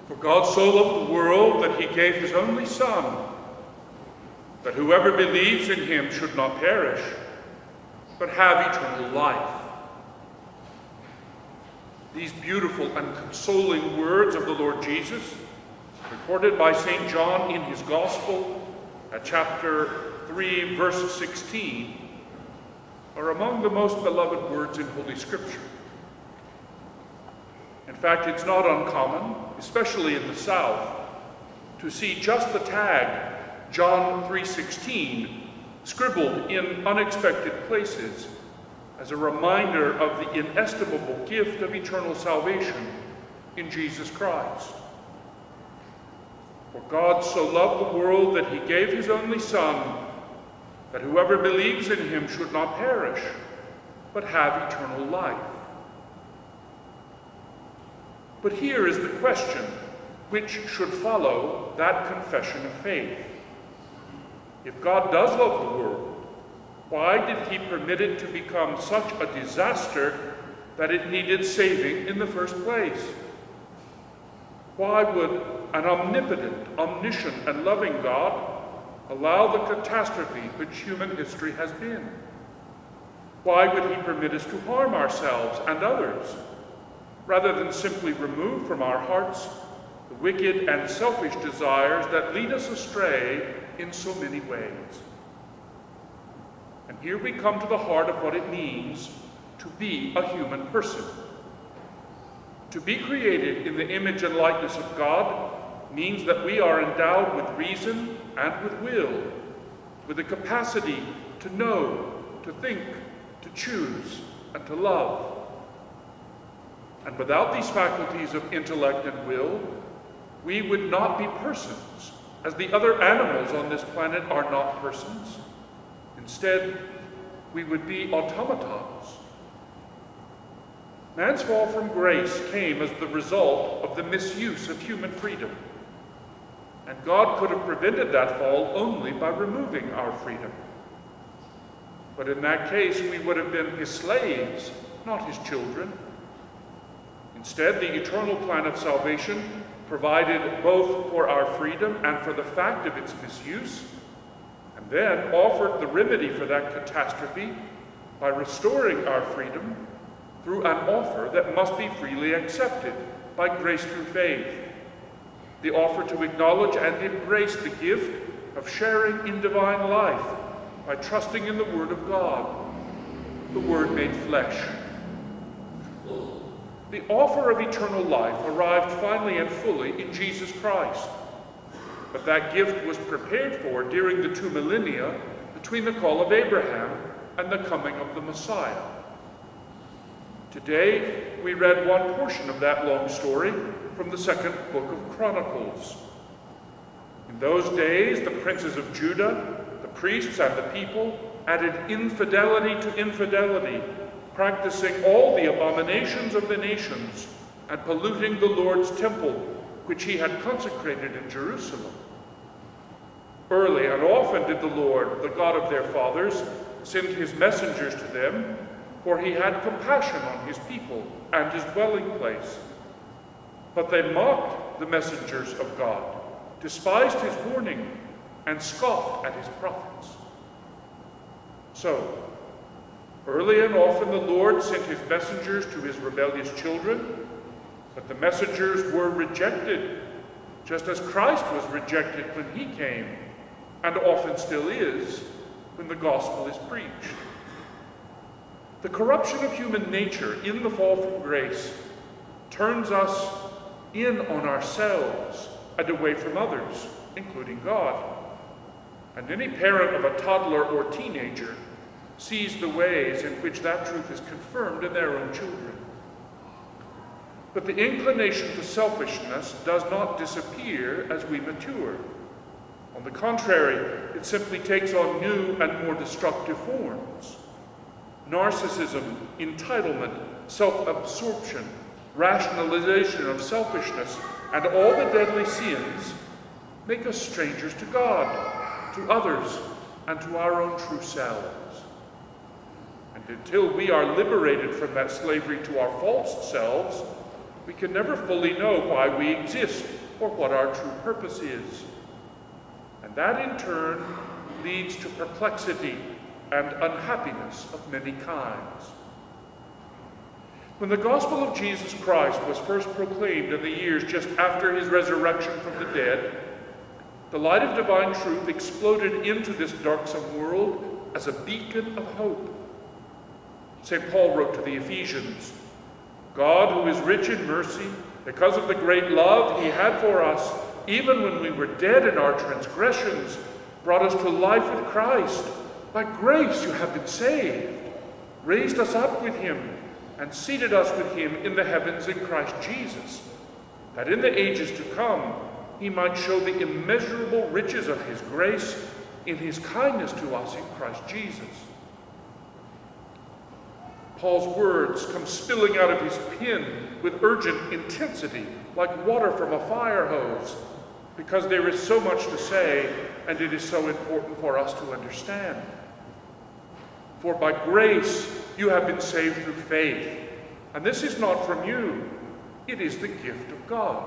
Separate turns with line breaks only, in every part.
For God so loved the world that he gave his only Son, that whoever believes in him should not perish, but have eternal life. These beautiful and consoling words of the Lord Jesus, recorded by St. John in his Gospel at chapter 3, verse 16, are among the most beloved words in Holy Scripture. In fact, it's not uncommon, especially in the South, to see just the tag John 3:16 scribbled in unexpected places as a reminder of the inestimable gift of eternal salvation in Jesus Christ. For God so loved the world that he gave his only Son, that whoever believes in him should not perish, but have eternal life. But here is the question which should follow that confession of faith. If God does love the world, why did he permit it to become such a disaster that it needed saving in the first place? Why would an omnipotent, omniscient, and loving God allow the catastrophe which human history has been? Why would he permit us to harm ourselves and others, rather than simply remove from our hearts the wicked and selfish desires that lead us astray in so many ways? And here we come to the heart of what it means to be a human person. To be created in the image and likeness of God means that we are endowed with reason and with will, with the capacity to know, to think, to choose, and to love. And without these faculties of intellect and will, we would not be persons, as the other animals on this planet are not persons. Instead, we would be automatons. Man's fall from grace came as the result of the misuse of human freedom. And God could have prevented that fall only by removing our freedom. But in that case, we would have been his slaves, not his children. Instead, the eternal plan of salvation provided both for our freedom and for the fact of its misuse, and then offered the remedy for that catastrophe by restoring our freedom through an offer that must be freely accepted by grace through faith. The offer to acknowledge and embrace the gift of sharing in divine life by trusting in the Word of God, the Word made flesh. The offer of eternal life arrived finally and fully in Jesus Christ. But that gift was prepared for during the 2 millennia between the call of Abraham and the coming of the Messiah. Today, we read one portion of that long story from the second book of Chronicles. In those days, the princes of Judah, the priests and the people, added infidelity to infidelity, practicing all the abominations of the nations and polluting the Lord's temple, which he had consecrated in Jerusalem. Early and often did the Lord, the God of their fathers, send his messengers to them, for he had compassion on his people and his dwelling place. But they mocked the messengers of God, despised his warning, and scoffed at his prophets. So, early and often the Lord sent his messengers to his rebellious children, but the messengers were rejected, just as Christ was rejected when he came, and often still is when the gospel is preached. The corruption of human nature in the fall from grace turns us in on ourselves and away from others, including God. And any parent of a toddler or teenager sees the ways in which that truth is confirmed in their own children. But the inclination to selfishness does not disappear as we mature. On the contrary, it simply takes on new and more destructive forms. Narcissism, entitlement, self-absorption, rationalization of selfishness, and all the deadly sins make us strangers to God, to others, and to our own true selves. And until we are liberated from that slavery to our false selves, we can never fully know why we exist or what our true purpose is. And that in turn leads to perplexity and unhappiness of many kinds. When the gospel of Jesus Christ was first proclaimed in the years just after his resurrection from the dead, the light of divine truth exploded into this darksome world as a beacon of hope. St. Paul wrote to the Ephesians, "God, who is rich in mercy, because of the great love he had for us, even when we were dead in our transgressions, brought us to life with Christ. By grace you have been saved, raised us up with him, and seated us with him in the heavens in Christ Jesus, that in the ages to come he might show the immeasurable riches of his grace in his kindness to us in Christ Jesus." Paul's words come spilling out of his pen with urgent intensity, like water from a fire hose, because there is so much to say, and it is so important for us to understand. For by grace you have been saved through faith, and this is not from you, it is the gift of God.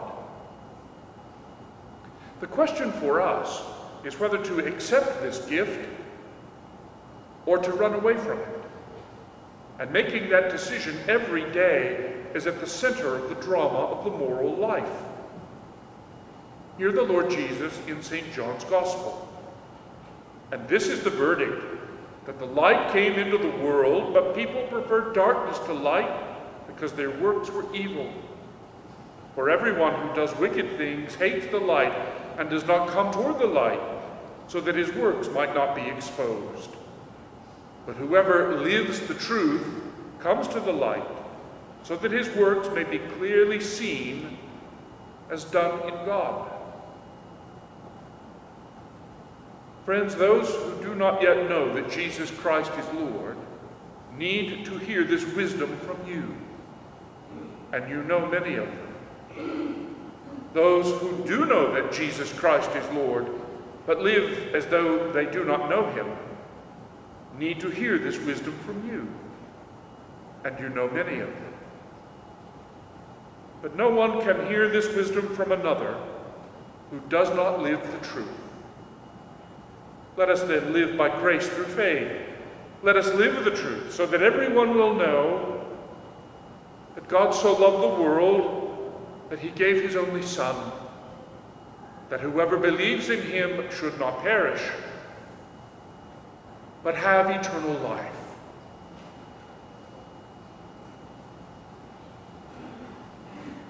The question for us is whether to accept this gift or to run away from it. And making that decision every day is at the center of the drama of the moral life. Hear the Lord Jesus in St. John's Gospel. "And this is the verdict, that the light came into the world, but people preferred darkness to light because their works were evil. For everyone who does wicked things hates the light and does not come toward the light, so that his works might not be exposed. But whoever lives the truth comes to the light, so that his works may be clearly seen as done in God." Friends, those who do not yet know that Jesus Christ is Lord need to hear this wisdom from you, and you know many of them. Those who do know that Jesus Christ is Lord, but live as though they do not know him, need to hear this wisdom from you, and you know many of them. But no one can hear this wisdom from another who does not live the truth. Let us then live by grace through faith. Let us live the truth, so that everyone will know that God so loved the world that he gave his only Son, that whoever believes in him should not perish, but have eternal life.